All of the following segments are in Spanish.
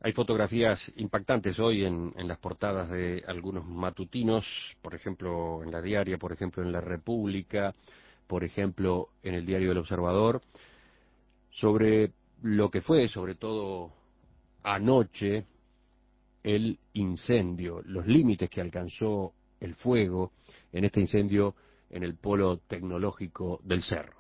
Hay fotografías impactantes hoy en las portadas de algunos matutinos, por ejemplo en La Diaria, por ejemplo en La República, por ejemplo en el diario El Observador, sobre lo que fue, sobre todo anoche, el incendio, los límites que alcanzó el fuego en este incendio en el polo tecnológico del Cerro.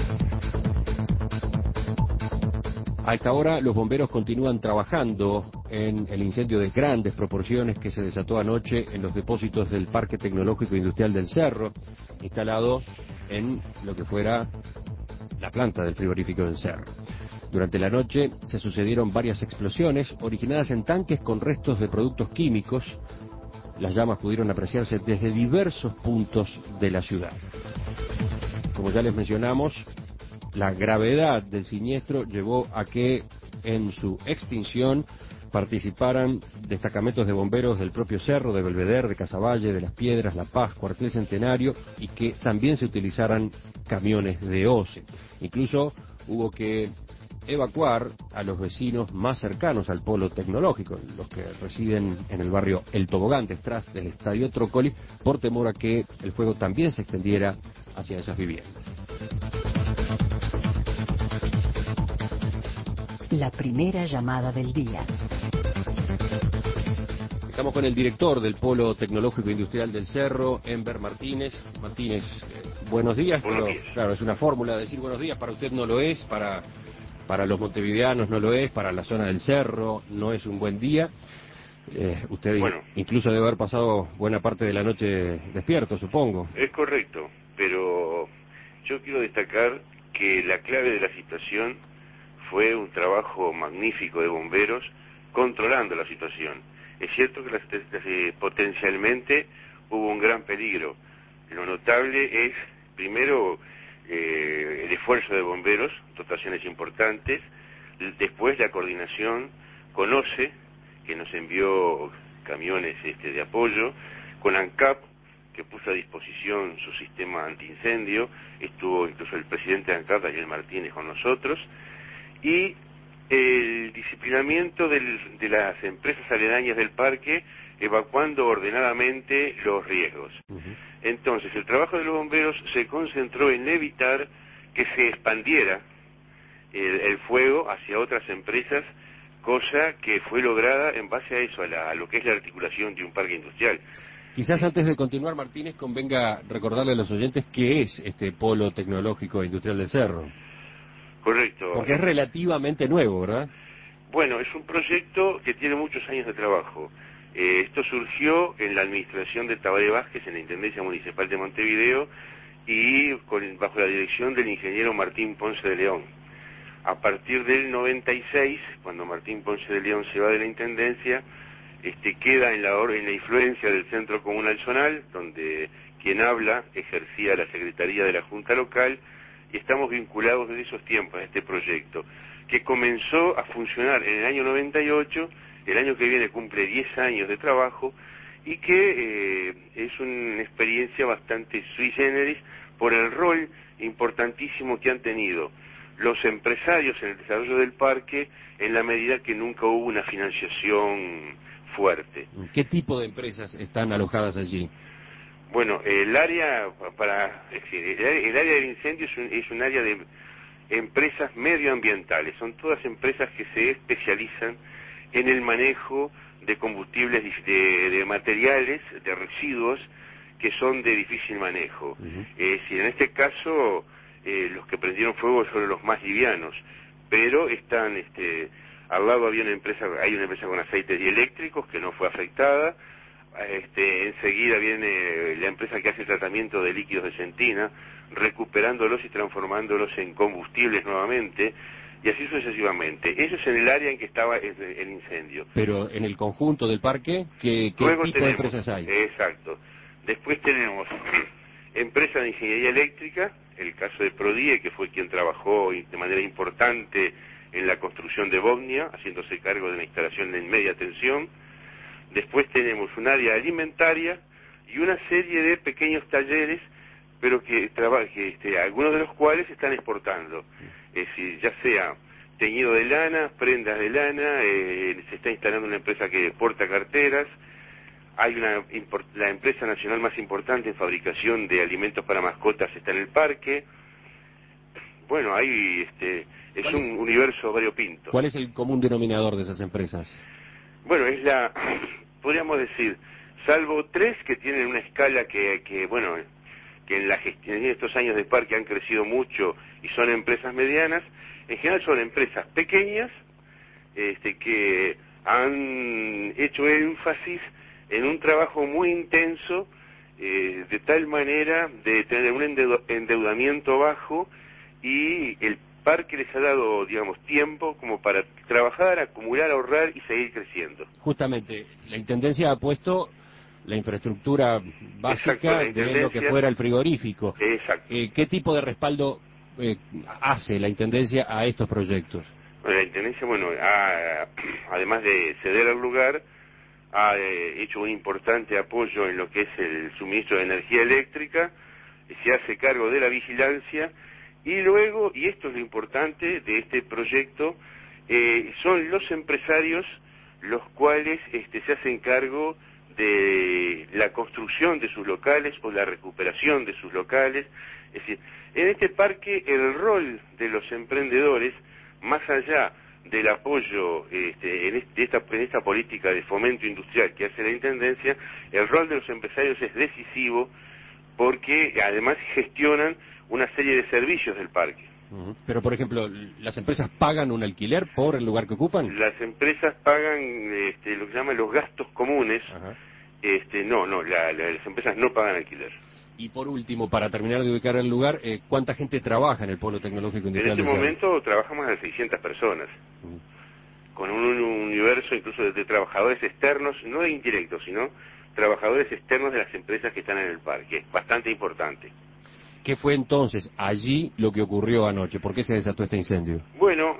A esta hora los bomberos continúan trabajando en el incendio de grandes proporciones que se desató anoche en los depósitos del Parque Tecnológico Industrial del Cerro, instalado en lo que fuera la planta del frigorífico del Cerro. Durante la noche se sucedieron varias explosiones originadas en tanques con restos de productos químicos. Las llamas pudieron apreciarse desde diversos puntos de la ciudad. Como ya les mencionamos, la gravedad del siniestro llevó a que en su extinción participaran destacamentos de bomberos del propio Cerro, de Belvedere, de Casaballe, de Las Piedras, La Paz, Cuartel Centenario, y que también se utilizaran camiones de OCE. Incluso hubo que evacuar a los vecinos más cercanos al polo tecnológico, los que residen en el barrio El Tobogán, detrás del Estadio Trócoli, por temor a que el fuego también se extendiera hacia esas viviendas. La primera llamada del día. Estamos con el director del Polo Tecnológico Industrial del Cerro, Enver Martínez. Martínez, buenos días. Buenos días. Claro, es una fórmula decir buenos días, para usted no lo es, para los montevideanos no lo es, para la zona del Cerro no es un buen día. Usted incluso debe haber pasado buena parte de la noche despierto, supongo. Es correcto, pero yo quiero destacar que la clave de la situación fue un trabajo magnífico de bomberos controlando la situación. Es cierto que potencialmente hubo un gran peligro. Lo notable es, primero, el esfuerzo de bomberos, dotaciones importantes, después la coordinación con OCE, que nos envió camiones de apoyo, con ANCAP, que puso a disposición su sistema antiincendio, estuvo incluso el presidente de ANCAP, Daniel Martínez, con nosotros, y el disciplinamiento de las empresas aledañas del parque, evacuando ordenadamente los riesgos. Entonces, el trabajo de los bomberos se concentró en evitar que se expandiera el fuego hacia otras empresas, cosa que fue lograda en base a eso, a lo que es la articulación de un parque industrial. Quizás antes de continuar, Martínez, convenga recordarle a los oyentes qué es este Polo Tecnológico Industrial del Cerro. Correcto. Porque es relativamente nuevo, ¿verdad? Bueno, es un proyecto que tiene muchos años de trabajo. Esto surgió en la administración de Tabaré Vázquez, en la Intendencia Municipal de Montevideo, y bajo la dirección del ingeniero Martín Ponce de León. A partir del 96, cuando Martín Ponce de León se va de la Intendencia, queda en la influencia del Centro Comunal Zonal, donde quien habla ejercía la Secretaría de la Junta Local, y estamos vinculados desde esos tiempos a este proyecto, que comenzó a funcionar en el año 98, el año que viene cumple 10 años de trabajo, y que es una experiencia bastante sui generis por el rol importantísimo que han tenido los empresarios en el desarrollo del parque, en la medida que nunca hubo una financiación fuerte. ¿Qué tipo de empresas están alojadas allí? Bueno, el área del incendio es un área de empresas medioambientales. Son todas empresas que se especializan en el manejo de combustibles, de materiales, de residuos que son de difícil manejo. En este caso, los que prendieron fuego son los más livianos, pero están, al lado hay una empresa con aceites dieléctricos que no fue afectada. Enseguida viene la empresa que hace el tratamiento de líquidos de centina, recuperándolos y transformándolos en combustibles nuevamente, y así sucesivamente. Eso es en el área en que estaba el incendio. Pero en el conjunto del parque, ¿qué tipo de empresas hay? Exacto. Después tenemos empresa de ingeniería eléctrica, el caso de Prodie, que fue quien trabajó de manera importante en la construcción de Bosnia, haciéndose cargo de la instalación en media tensión. Después tenemos un área alimentaria y una serie de pequeños talleres, pero que algunos de los cuales están exportando. Es decir, ya sea teñido de lana, prendas de lana, se está instalando una empresa que porta carteras, hay la empresa nacional más importante en fabricación de alimentos para mascotas está en el parque. Bueno, es un universo variopinto. ¿Cuál es el común denominador de esas empresas? Bueno, podríamos decir, salvo tres que tienen una escala que en la gestión, en estos años de parque han crecido mucho y son empresas medianas, en general son empresas pequeñas, que han hecho énfasis en un trabajo muy intenso, de tal manera de tener un endeudamiento bajo, y el parque les ha dado, digamos, tiempo como para trabajar, acumular, ahorrar y seguir creciendo. Justamente, la Intendencia ha puesto la infraestructura básica de lo que fuera el frigorífico. Exacto. ¿Qué tipo de respaldo hace la Intendencia a estos proyectos? Bueno, la Intendencia, además de ceder el lugar, ha hecho un importante apoyo en lo que es el suministro de energía eléctrica, se hace cargo de la vigilancia, y luego, y esto es lo importante de este proyecto, son los empresarios los cuales se hacen cargo de la construcción de sus locales o la recuperación de sus locales. Es decir, en este parque el rol de los emprendedores, más allá del apoyo en esta política de fomento industrial que hace la Intendencia, el rol de los empresarios es decisivo porque además gestionan una serie de servicios del parque. Pero, por ejemplo, ¿las empresas pagan un alquiler por el lugar que ocupan? Las empresas pagan lo que se llama los gastos comunes. Ajá. Las empresas no pagan alquiler. Y por último, para terminar de ubicar el lugar, ¿cuánta gente trabaja en el Polo Tecnológico Industrial? En este momento trabajan más de 600 personas, con un universo incluso de trabajadores externos, no indirectos, sino trabajadores externos de las empresas que están en el parque. Bastante importante. ¿Qué fue entonces allí lo que ocurrió anoche? ¿Por qué se desató este incendio? Bueno,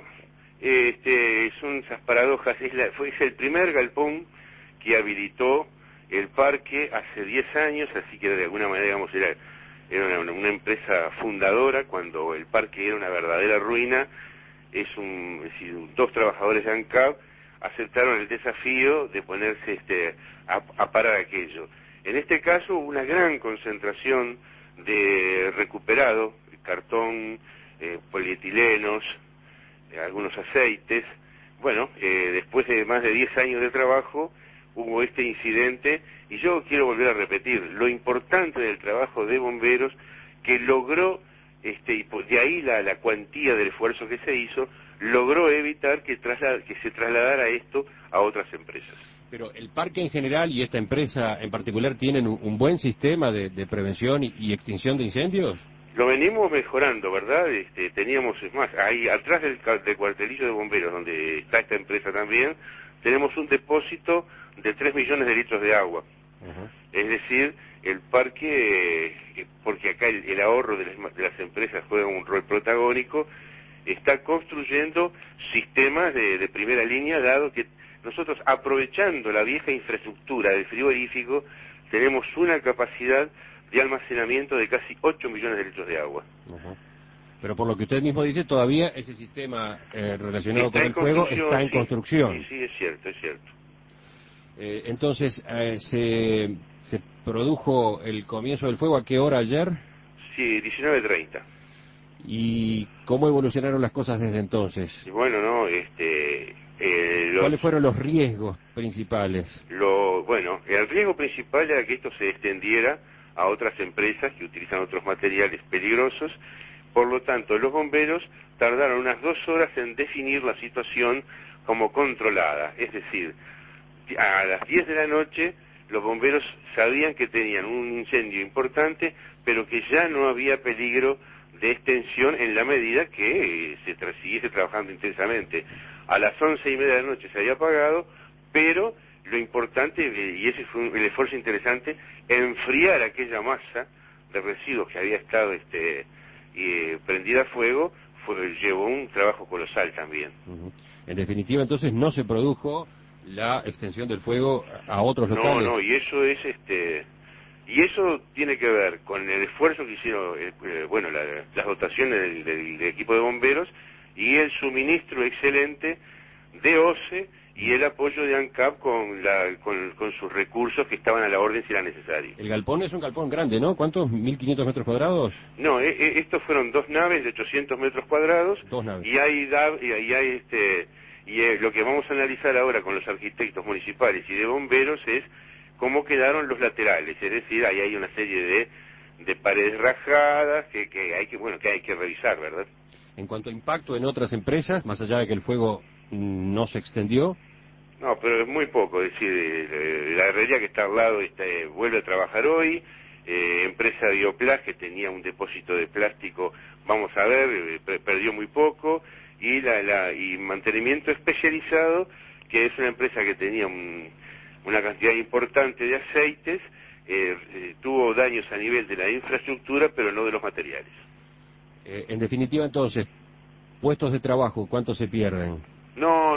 son esas paradojas. Es el primer galpón que habilitó el parque hace 10 años, así que de alguna manera, digamos, era una empresa fundadora cuando el parque era una verdadera ruina. Es decir, dos trabajadores de ANCAP aceptaron el desafío de ponerse a parar aquello. En este caso hubo una gran concentración de recuperado, cartón, polietilenos, algunos aceites. Bueno, después de más de 10 años de trabajo hubo este incidente, y yo quiero volver a repetir lo importante del trabajo de bomberos que logró, y de ahí la cuantía del esfuerzo que se hizo, logró evitar que se trasladara esto a otras empresas. Pero el parque en general y esta empresa en particular tienen un buen sistema de prevención y extinción de incendios. Lo venimos mejorando, ¿verdad? Teníamos, es más, ahí atrás del cuartelillo de bomberos, donde está esta empresa también, tenemos un depósito de 3 millones de litros de agua. Es decir, el parque, porque acá el ahorro de las empresas juega un rol protagónico, está construyendo sistemas de primera línea, dado que nosotros, aprovechando la vieja infraestructura del frigorífico, tenemos una capacidad de almacenamiento de casi 8 millones de litros de agua. Pero por lo que usted mismo dice, todavía ese sistema relacionado con el fuego está en construcción. Sí, es cierto, es cierto. Entonces, ¿se produjo el comienzo del fuego a qué hora ayer? Sí, 19:30. ¿Y cómo evolucionaron las cosas desde entonces? Y bueno, ¿Cuáles fueron los riesgos principales? El riesgo principal era que esto se extendiera a otras empresas que utilizan otros materiales peligrosos. Por lo tanto, los bomberos tardaron unas 2 horas en definir la situación como controlada. Es decir, a las 10 de la noche los bomberos sabían que tenían un incendio importante, pero que ya no había peligro de extensión en la medida que se siguiese trabajando intensamente. A las 11:30 de la noche se había apagado, pero lo importante, y ese fue el esfuerzo interesante, enfriar aquella masa de residuos que había estado prendida a fuego, llevó un trabajo colosal también. En definitiva, entonces, no se produjo la extensión del fuego a otros locales. No, y eso es y eso tiene que ver con el esfuerzo que hicieron las dotaciones del equipo de bomberos y el suministro excelente de OCE y el apoyo de ANCAP con sus recursos que estaban a la orden si era necesario. El galpón es un galpón grande, ¿no? ¿Cuántos? ¿1.500 metros cuadrados? No, estos fueron 2 naves de 800 metros cuadrados. 2 naves. Y lo que vamos a analizar ahora con los arquitectos municipales y de bomberos es cómo quedaron los laterales, es decir, ahí hay una serie de paredes rajadas que hay que revisar, ¿verdad? En cuanto a impacto en otras empresas, más allá de que el fuego no se extendió. No, pero es muy poco, es decir, la herrería que está al lado vuelve a trabajar hoy, empresa Bioplas que tenía un depósito de plástico, vamos a ver, perdió muy poco, y mantenimiento especializado, que es una empresa que tenía una cantidad importante de aceites, tuvo daños a nivel de la infraestructura, pero no de los materiales. En definitiva, entonces, puestos de trabajo, ¿cuántos se pierden? No.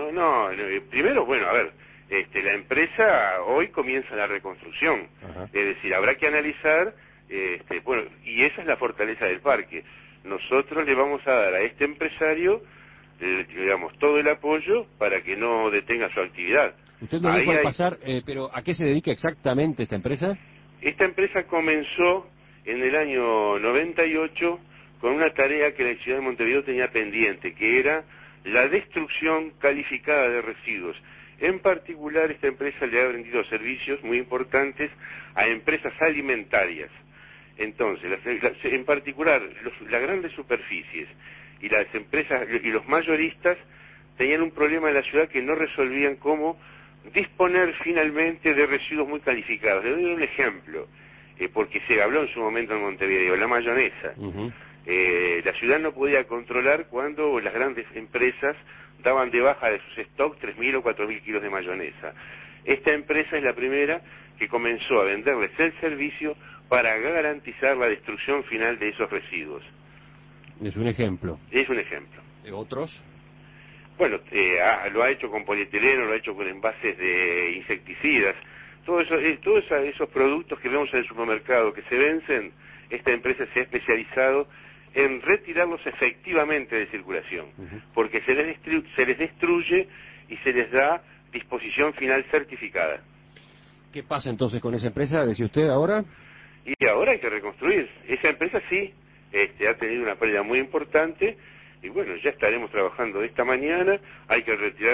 Primero, bueno, a ver, la empresa hoy comienza la reconstrucción. Ajá. Es decir, habrá que analizar, bueno, y esa es la fortaleza del parque. Nosotros le vamos a dar a este empresario, digamos, todo el apoyo para que no detenga su actividad. Usted lo dijo al pasar, pero ¿a qué se dedica exactamente esta empresa? Esta empresa comenzó en el año 98 con una tarea que la ciudad de Montevideo tenía pendiente, que era la destrucción calificada de residuos. En particular, esta empresa le ha vendido servicios muy importantes a empresas alimentarias. Entonces, en particular, las grandes superficies y las empresas y los mayoristas tenían un problema en la ciudad que no resolvían cómo disponer finalmente de residuos muy calificados. Le doy un ejemplo, porque se habló en su momento en Montevideo, la mayonesa. Uh-huh. La ciudad no podía controlar cuando las grandes empresas daban de baja de sus stocks 3.000 o 4.000 kilos de mayonesa. Esta empresa es la primera que comenzó a venderles el servicio para garantizar la destrucción final de esos residuos. Es un ejemplo. Es un ejemplo. ¿Otros? Bueno, lo ha hecho con polietileno, lo ha hecho con envases de insecticidas. Todos esos productos que vemos en el supermercado que se vencen, esta empresa se ha especializado en retirarlos efectivamente de circulación, porque se les destruye y se les da disposición final certificada. ¿Qué pasa entonces con esa empresa, decía usted ahora? Y ahora hay que reconstruir. Esa empresa sí ha tenido una pérdida muy importante, y bueno, ya estaremos trabajando esta mañana. Hay que retirar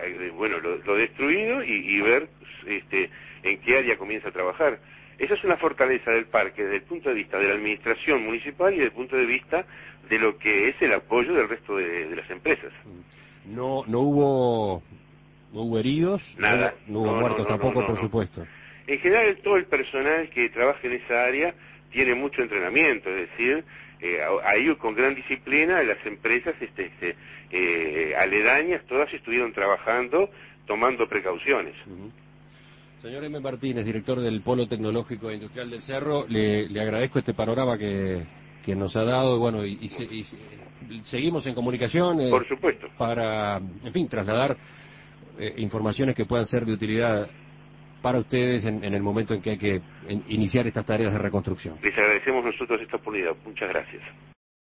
lo destruido y ver en qué área comienza a trabajar. Esa es una fortaleza del parque desde el punto de vista de la administración municipal y desde el punto de vista de lo que es el apoyo del resto de las empresas. No hubo heridos, Nada. no hubo muertos tampoco, por supuesto. En general, todo el personal que trabaja en esa área tiene mucho entrenamiento, es decir, ahí con gran disciplina las empresas aledañas todas estuvieron trabajando, tomando precauciones. Señor M. Martínez, director del Polo Tecnológico e Industrial del Cerro, le agradezco este panorama que nos ha dado, bueno, y seguimos en comunicación. Por supuesto. Para, en fin, trasladar informaciones que puedan ser de utilidad para ustedes en el momento en que hay que iniciar estas tareas de reconstrucción. Les agradecemos nosotros esta oportunidad. Muchas gracias.